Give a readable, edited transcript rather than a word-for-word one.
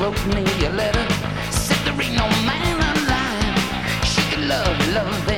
wrote me a letter, said there ain't no man alive she could love, love.